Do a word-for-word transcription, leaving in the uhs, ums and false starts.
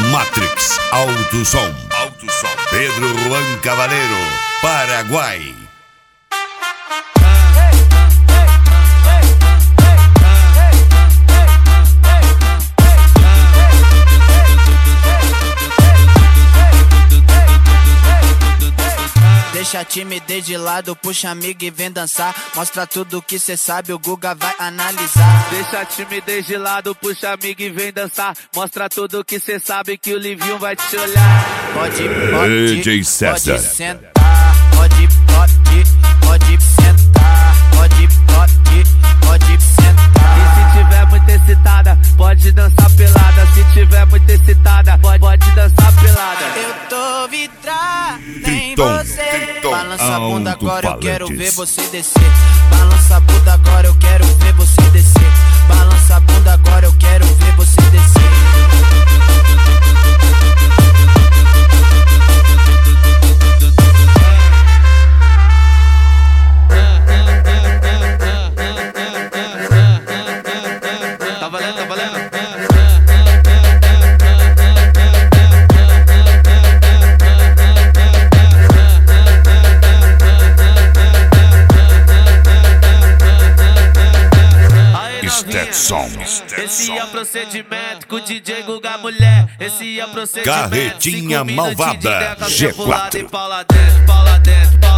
Matrix Alto Som. Alto Som. Pedro Juan Cavaleiro, Paraguai. Deixa a timidez de lado, puxa amigo e vem dançar. Mostra tudo que cê sabe, o Guga vai analisar. Deixa a timidez de lado, puxa amigo e vem dançar. Mostra tudo que cê sabe, que o Livinho vai te olhar. Pode, pode, D J César. pode sentar. Pode, pode, pode sentar. Pode, pode, pode sentar. E se tiver muito excitada, pode dançar pelada. Se tiver muito excitada, pode, pode dançar pelada. Eu tô vidrado em Triton, você. Triton, Balança a bunda agora, eu quero alto-falantes. ver você descer. Balança a bunda agora, eu quero ver você descer. Balança a bunda agora, eu quero ver você descer. Tá valendo, tá valendo? Stetson. Esse é o procedimento com o D J Guga mulher. Esse é o procedimento. Carretinha Cinco malvada, minutos de G deca, quatro. e Paula dentro, Paula dentro.